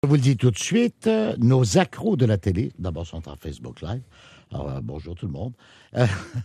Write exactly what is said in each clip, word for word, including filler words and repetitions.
Je vous le dis tout de suite, euh, nos accros de la télé, d'abord sont en Facebook Live. Alors, euh, bonjour tout le monde. Euh,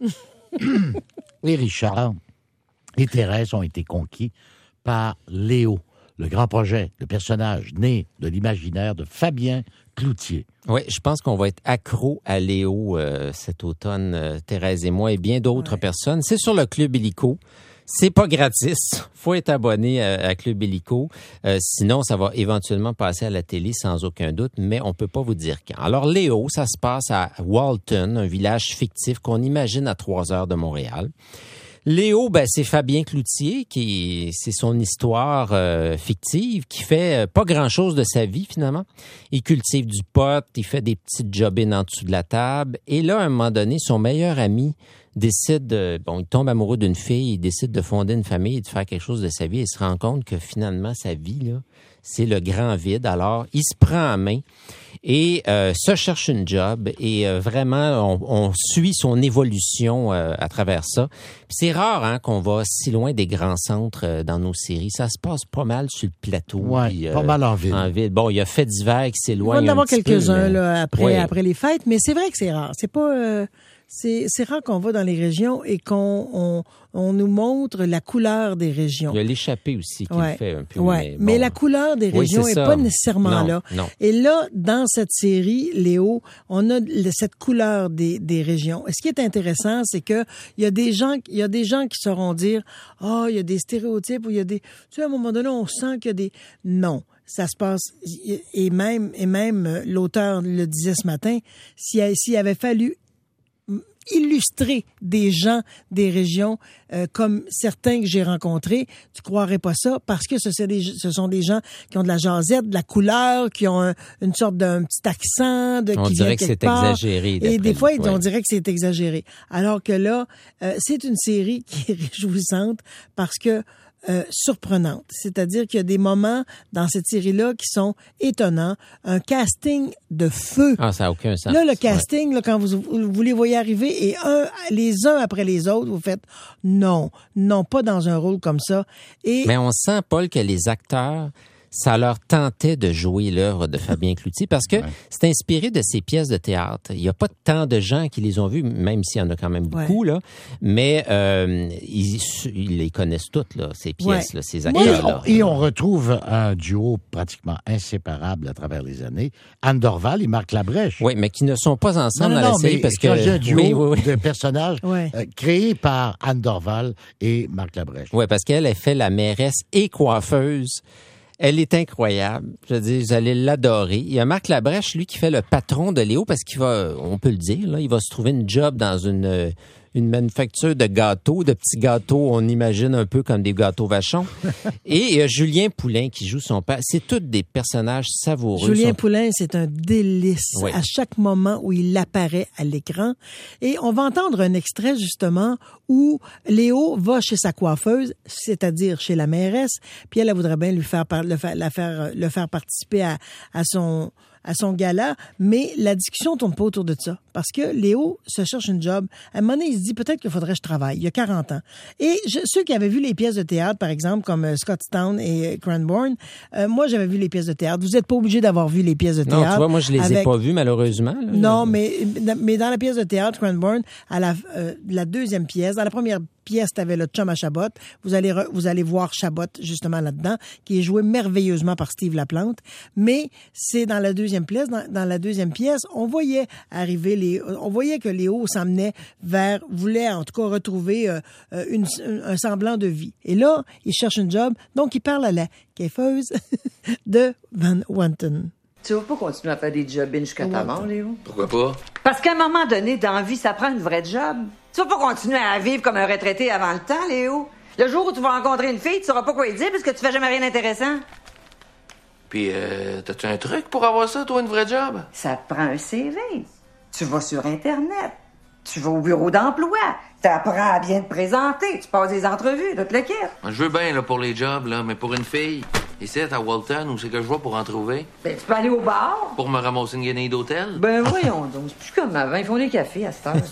et Richard et Thérèse ont été conquis par Léo, le grand projet, le personnage né de l'imaginaire de Fabien Cloutier. Oui, je pense qu'on va être accro à Léo euh, cet automne, euh, Thérèse et moi, et bien d'autres ouais. personnes. C'est sur le Club Illico. C'est pas gratis. Faut être abonné à, à Club Illico. Euh, sinon, ça va éventuellement passer à la télé sans aucun doute, mais on peut pas vous dire quand. Alors, Léo, ça se passe à Walton, un village fictif qu'on imagine à trois heures de Montréal. Léo, ben c'est Fabien Cloutier, qui c'est son histoire euh, fictive, qui fait euh, pas grand-chose de sa vie finalement. Il cultive du pot, il fait des petites job-ins en dessous de la table. Et là, à un moment donné, son meilleur ami décide, de, bon, il tombe amoureux d'une fille, il décide de fonder une famille et de faire quelque chose de sa vie. Et il se rend compte que finalement, sa vie, là, c'est le grand vide. Alors, il se prend en main et euh, se cherche une job et euh, vraiment, on, on suit son évolution euh, à travers ça. Puis c'est rare hein, qu'on va si loin des grands centres euh, dans nos séries. Ça se passe pas mal sur le plateau. Oui, puis, euh, pas mal en ville. En ville. Bon, il y a Fait divers qui s'éloigne Il va en avoir quelques-uns peu, mais... là, après, ouais. après les fêtes, mais c'est vrai que c'est rare. C'est pas... Euh... C'est, c'est rare qu'on va dans les régions et qu'on on, on nous montre la couleur des régions. Il y a l'échappée aussi qui ouais. le fait un peu. Ouais. Mais, bon. mais la couleur des régions oui, n'est pas nécessairement non, là. Non. Et là, dans cette série, Léo, on a cette couleur des, des régions. Et ce qui est intéressant, c'est que il y a des gens, il y a des gens qui sauront dire, ah, oh, il y a des stéréotypes ou il y a des, tu sais, à un moment donné, on sent qu'il y a des, non. Ça se passe, et même, et même l'auteur le disait ce matin, s'il, s'il avait fallu illustrer des gens des régions euh, comme certains que j'ai rencontrés, tu croirais pas ça parce que ce, c'est des, ce sont des gens qui ont de la jasette, de la couleur, qui ont un, une sorte d'un petit accent, de, on qui dirait vient que quelque c'est part. Exagéré. Et des fois, ouais. on dirait que c'est exagéré. Alors que là, euh, c'est une série qui est réjouissante parce que Euh, surprenante. C'est-à-dire qu'il y a des moments dans cette série-là qui sont étonnants. Un casting de feu. Ah, ça n'a aucun sens. Là, le casting, ouais. là, quand vous, vous les voyez arriver et un, les uns après les autres, vous faites non, non, pas dans un rôle comme ça. Et mais on sent, Paul, que les acteurs, ça leur tentait de jouer l'œuvre de Fabien Cloutier parce que ouais. c'est inspiré de ses pièces de théâtre. Il n'y a pas tant de gens qui les ont vues, même s'il y en a quand même beaucoup, ouais. là. Mais euh, ils, ils les connaissent toutes, là, ces pièces, ouais. là, ces acteurs-là. Et, et on retrouve un duo pratiquement inséparable à travers les années, Anne Dorval et Marc Labrèche. Oui, mais qui ne sont pas ensemble non, non, dans non, la série mais parce que... j'ai un duo oui, oui, oui. de personnages ouais. euh, créés par Anne Dorval et Marc Labrèche. Oui, parce qu'elle a fait la mairesse et coiffeuse. Elle est incroyable. Je veux dire, vous allez l'adorer. Il y a Marc Labrèche, lui, qui fait le patron de Léo parce qu'il va, on peut le dire, là, il va se trouver une job dans une, une manufacture de gâteaux, de petits gâteaux, on imagine un peu comme des gâteaux vachons. Et il y a Julien Poulain qui joue son père. C'est tous des personnages savoureux. Julien son... Poulain, c'est un délice oui. à chaque moment où il apparaît à l'écran. Et on va entendre un extrait, justement, où Léo va chez sa coiffeuse, c'est-à-dire chez la mairesse, puis elle, elle voudrait bien lui faire, le faire, la faire, le faire participer à, à son... à son gala, mais la discussion tourne pas autour de ça. Parce que Léo se cherche une job. À un moment donné, il se dit peut-être qu'il faudrait que je travaille. Il y a quarante ans. Et je, ceux qui avaient vu les pièces de théâtre, par exemple, comme euh, Scottstown et euh, Cranbourne, euh, moi, j'avais vu les pièces de théâtre. Vous n'êtes pas obligé d'avoir vu les pièces de théâtre. Non, tu vois, moi, je les avec... ai pas vues, malheureusement. Là. Non, mais, mais dans la pièce de théâtre, Cranbourne, à la, euh, la deuxième pièce, dans la première pièce, t'avais le chum à Chabot. Vous allez, re, vous allez voir Chabot, justement, là-dedans, qui est joué merveilleusement par Steve Laplante. Mais c'est dans la deuxième pièce, dans, dans la deuxième pièce, on voyait arriver les, on voyait que Léo s'emmenait vers, voulait en tout cas retrouver euh, une, un semblant de vie. Et là, il cherche une job, donc il parle à la coiffeuse de Van Wanten. Tu vas pas continuer à faire des job-ins jusqu'à ta mort, Léo? Pourquoi pas? Parce qu'à un moment donné, dans la vie, ça prend une vraie job. Tu vas pas continuer à vivre comme un retraité avant le temps, Léo. Le jour où tu vas rencontrer une fille, tu sauras pas quoi lui dire parce que tu fais jamais rien d'intéressant. Puis, euh, t'as-tu un truc pour avoir ça, toi, une vraie job? Ça te prend un C V. Tu vas sur Internet. Tu vas au bureau d'emploi. T'apprends à bien te présenter. Tu passes des entrevues, toute le kit. Je veux bien, là, pour les jobs, là, mais pour une fille, Ici, à Walton, où c'est que je vais pour en trouver? Ben, tu peux aller au bar? Pour me ramasser une guenille d'hôtel? Ben, voyons donc. C'est plus comme avant. Ils font des cafés à cette heure.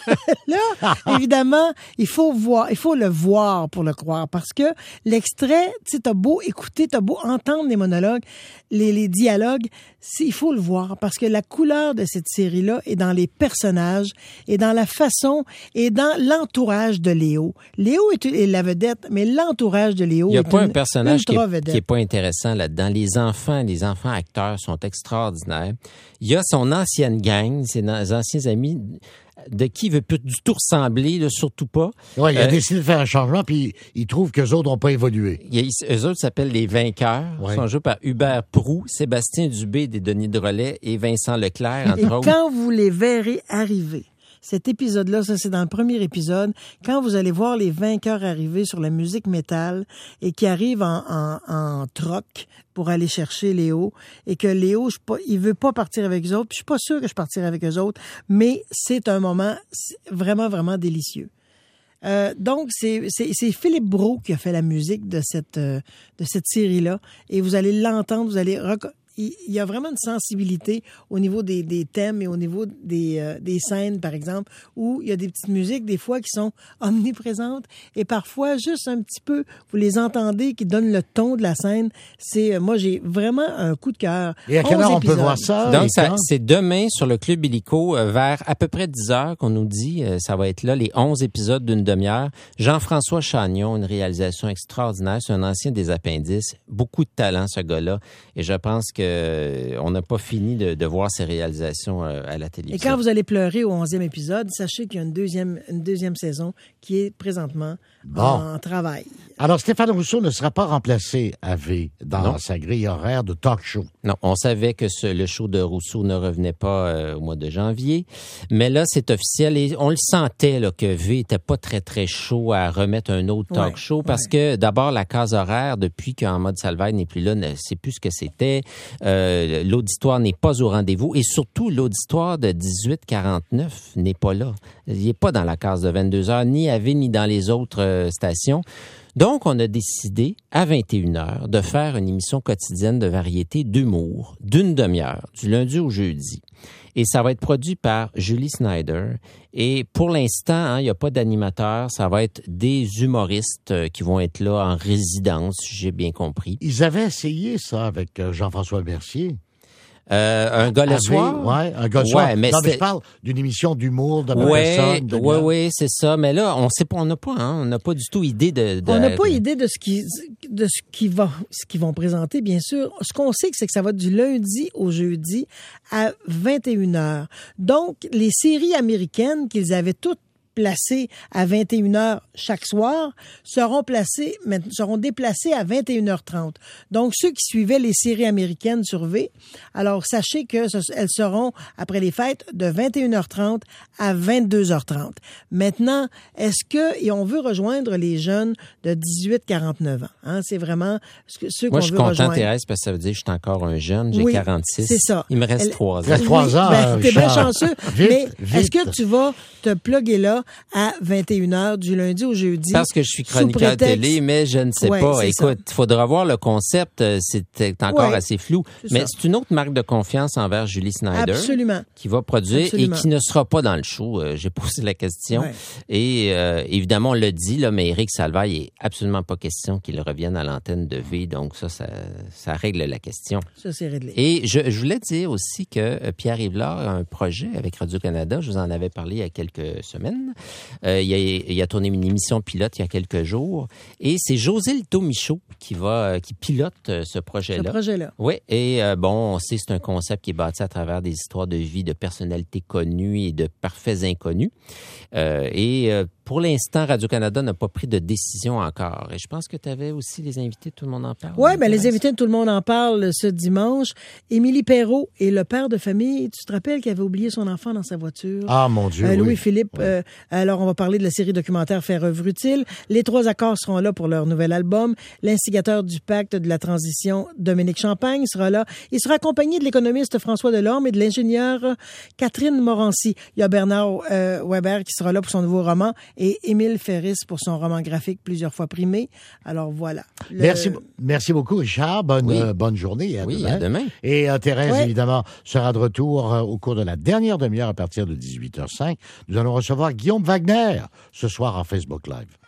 Là, évidemment, il faut voir, il faut le voir pour le croire, parce que l'extrait, tu sais, t'as beau écouter, t'as beau entendre les monologues, les, les dialogues, il faut le voir, parce que la couleur de cette série-là est dans les personnages, et dans la façon, et dans l'entourage de Léo. Léo est, est la vedette, mais l'entourage de Léo est Il n'y a pas une un personnage qui est, vedette. qui est pas intéressant là-dedans. Les enfants, les enfants acteurs sont extraordinaires. Il y a son ancienne gang, ses anciens amis, de qui il veut plus du tout ressembler, là, surtout pas. Ouais, il a Euh, décidé de faire un changement, puis il trouve qu'eux autres n'ont pas évolué. Il y a, eux autres s'appellent les vainqueurs. Ouais. Ils sont joués par Hubert Proulx, Sébastien Dubé des Denis Drolet et Vincent Leclerc, entre Et autres. quand vous les verrez arriver, cet épisode-là, ça c'est dans le premier épisode, quand vous allez voir les vainqueurs arriver sur la musique métal et qui arrivent en, en, en troc pour aller chercher Léo, et que Léo, je pas, il veut pas partir avec eux autres, puis je suis pas sûre que je partirai avec eux autres, mais c'est un moment vraiment, vraiment délicieux. Euh, donc, c'est, c'est, c'est Philippe Brault qui a fait la musique de cette, euh, de cette série-là, et vous allez l'entendre, vous allez reco- il y a vraiment une sensibilité au niveau des, des thèmes et au niveau des, euh, des scènes, par exemple, où il y a des petites musiques, des fois, qui sont omniprésentes et parfois, juste un petit peu, vous les entendez, qui donnent le ton de la scène. C'est, euh, moi, j'ai vraiment un coup de cœur. Et à quelle heure on peut voir ça? Donc, et ça, quand? c'est demain sur le Club Illico, euh, vers à peu près dix heures qu'on nous dit. Euh, ça va être là, les onze épisodes d'une demi-heure. Jean-François Chagnon, une réalisation extraordinaire. C'est un ancien des Appendices. Beaucoup de talent, ce gars-là. Et je pense que euh, on n'a pas fini de, de voir ses réalisations euh, à la télévision. Et quand vous allez pleurer au onzième épisode, sachez qu'il y a une deuxième, une deuxième saison qui est présentement Bon. en travail. Alors, Stéphane Rousseau ne sera pas remplacé à V dans Non. sa grille horaire de talk show. Non, on savait que ce, le show de Rousseau ne revenait pas euh, au mois de janvier, mais là, c'est officiel et on le sentait là, que V était pas très, très chaud à remettre un autre talk Ouais, show parce que d'abord, la case horaire, depuis qu'en mode Salvaire n'est plus là, ne sait plus ce que c'était. Euh, l'auditoire n'est pas au rendez-vous et surtout, l'auditoire de dix-huit quarante-neuf n'est pas là. Il n'est pas dans la case de vingt-deux heures, ni à V, ni dans les autres euh, stations. Donc, on a décidé, à vingt et une heures, de faire une émission quotidienne de variété d'humour d'une demi-heure, du lundi au jeudi. Et ça va être produit par Julie Snyder. Et pour l'instant, hein, il n'y a pas d'animateur. Ça va être des humoristes euh, qui vont être là en résidence, si j'ai bien compris. Ils avaient essayé ça avec euh, Jean-François Mercier. Euh, un gars le À V, soir? Ouais, un gars le soir. Ouais, mais non, mais c'est- je parle d'une émission d'humour de ma Ouais, personne. de ouais, gars. ouais, c'est ça. Mais là, on sait pas, on n'a pas, hein, on n'a pas du tout idée de. de On n'a pas idée de ce qui, de ce qui va, ce qu'ils vont présenter, bien sûr. Ce qu'on sait, c'est que ça va du lundi au jeudi à vingt et une heures. Donc, les séries américaines qu'ils avaient toutes placées à vingt et une heures chaque soir seront placées, seront déplacées à vingt et une heures trente. Donc, ceux qui suivaient les séries américaines sur V, alors sachez que ce, elles seront, après les fêtes, de vingt et une heures trente à vingt-deux heures trente. Maintenant, est-ce que, et on veut rejoindre les jeunes de dix-huit à quarante-neuf ans, hein, c'est vraiment ce que, ceux Moi, qu'on je suis veut content, rejoindre. Thérèse, parce que ça veut dire que je suis encore un jeune. J'ai Oui, quarante-six. c'est ça. Il me reste Elle- trois Il reste ans. trois ans, Ben, t'es bien Richard. chanceux. Vite, mais vite. est-ce que tu vas te plugger là à vingt et une heures du lundi au jeudi? Parce que je suis sous chroniqueur prétexte- télé, mais je ne sais Ouais, pas. c'est Écoute, il faudra voir le concept. euh, C'est encore Ouais, assez flou. c'est Mais ça. c'est une autre marque de confiance envers Julie Snyder. Absolument. Qui va produire Absolument. et qui ne sera pas dans le show. Euh, J'ai posé la question. Ouais. Et euh, évidemment, on l'a dit, là, mais Éric Salvaille, il n'est absolument pas question qu'il revienne à l'antenne de V. Donc ça, ça, ça règle la question. Ça, c'est réglé. Et je, je voulais dire aussi que euh, Pierre Yvelard a un projet avec Radio-Canada. Je vous en avais parlé il y a quelques semaines. Euh, il, a, il a tourné une émission pilote il y a quelques jours. Et c'est José Lito Michaud qui va, euh, qui pilote euh, ce Ce projet-là. projet-là. Oui, et euh, bon, on sait que c'est un concept qui est bâti à travers des histoires de vie de personnalités connues et de parfaits inconnus. Euh, et euh, pour l'instant, Radio-Canada n'a pas pris de décision encore. Et je pense que tu avais aussi les invités, tout le monde en parle. Oui, ben les Thérèse? invités de Tout le monde en parle ce dimanche. Émilie Perrault est le père de famille. Tu te rappelles qu'il avait oublié son enfant dans sa voiture? Ah, mon Dieu, Euh, oui. Louis-Philippe. euh, alors, on va parler de la série documentaire Faire œuvre utile. Les trois accords seront là pour leur nouvel album. L'instigateur du pacte de la transition, Dominique Champagne, sera là. Il sera accompagné de l'économiste François Delorme et de l'ingénieure Catherine Morancy. Il y a Bernard euh, Weber qui sera là pour son nouveau roman et Émile Ferris pour son roman graphique plusieurs fois primé. Alors voilà. Le... Merci, merci beaucoup, Richard. Bonne, Oui. euh, bonne journée et à Oui, demain. à demain. Et euh, Thérèse, Ouais. évidemment, sera de retour euh, au cours de la dernière demi-heure à partir de dix-huit heures cinq. Nous allons recevoir Guillaume Wagner ce soir en Facebook Live.